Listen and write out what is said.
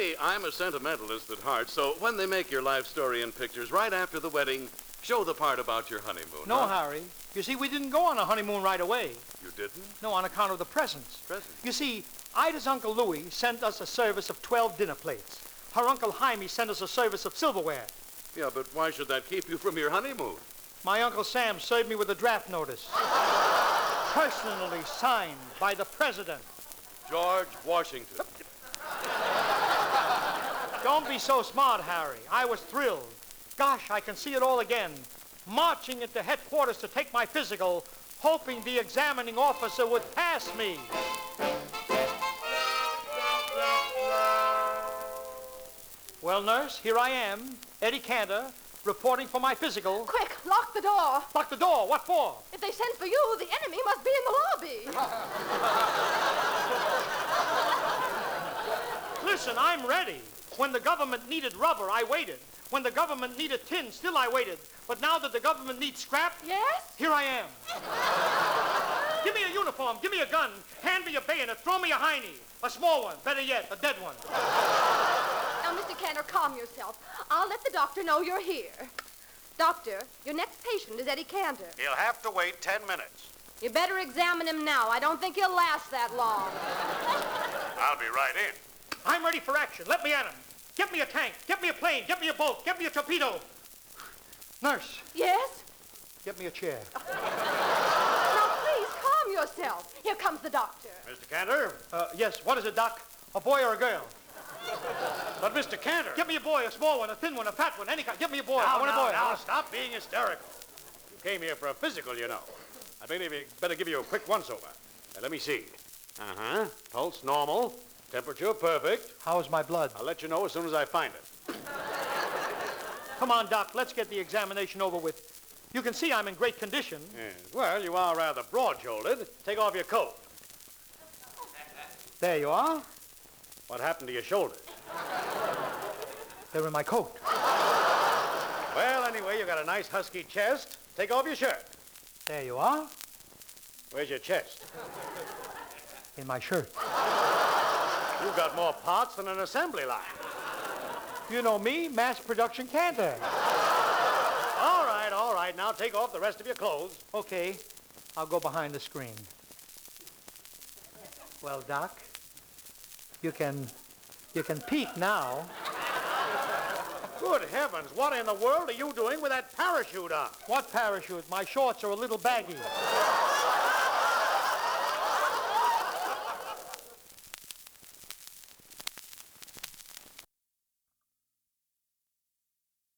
Eddie, I'm a sentimentalist at heart, so when they make your life story in pictures right after the wedding, show the part about your honeymoon. No, Harry. You see, we didn't go on a honeymoon right away. You didn't? No, on account of the presents. Presents? You see, Ida's Uncle Louis sent us a service of 12 dinner plates. Her Uncle Jaime sent us a service of silverware. Yeah, but why should that keep you from your honeymoon? My Uncle Sam served me with a draft notice. Personally signed by the President. George Washington. Don't be so smart, Harry. I was thrilled. Gosh, I can see it all again. Marching into headquarters to take my physical, hoping the examining officer would pass me. Well, nurse, here I am, Eddie Cantor, reporting for my physical. Quick, lock the door. Lock the door. What for? If they sent for you, the enemy must be in the lobby. Listen, I'm ready. When the government needed rubber, I waited. When the government needed tin, still I waited. But now that the government needs scrap, Yes? here I am. Give me a uniform, give me a gun, hand me a bayonet, throw me a hiney. A small one, better yet, a dead one. Now, Mr. Cantor, calm yourself. I'll let the doctor know you're here. Doctor, your next patient is Eddie Cantor. He'll have to wait 10 minutes. You better examine him now. I don't think he'll last that long. I'll be right in. I'm ready for action. Let me at him. Get me a tank, get me a plane, get me a boat, get me a torpedo. Nurse, Yes? get me a chair. Now, please, calm yourself. Here comes the doctor. Mr. Cantor? Yes, what is it, Doc? A boy or a girl? But, Mr. Cantor... Get me a boy, a small one, a thin one, a fat one, any kind. Get me a boy. Now, I want a boy. Now, stop being hysterical. You came here for a physical, you know. I better give you a quick once-over. Now, let me see. Uh-huh. Pulse normal. Temperature perfect. How's my blood? I'll let you know as soon as I find it. Come on, Doc, let's get the examination over with. You can see I'm in great condition. Yes. Well, you are rather broad-shouldered. Take off your coat. There you are. What happened to your shoulders? They're in my coat. Well, anyway, you got a nice husky chest. Take off your shirt. There you are. Where's your chest? In my shirt. You've got more parts than an assembly line. You know me, mass production Cantor. All right. Now take off the rest of your clothes. Okay, I'll go behind the screen. Well, Doc, you can peek now. Good heavens, what in the world are you doing with that parachute on? What parachute? My shorts are a little baggy.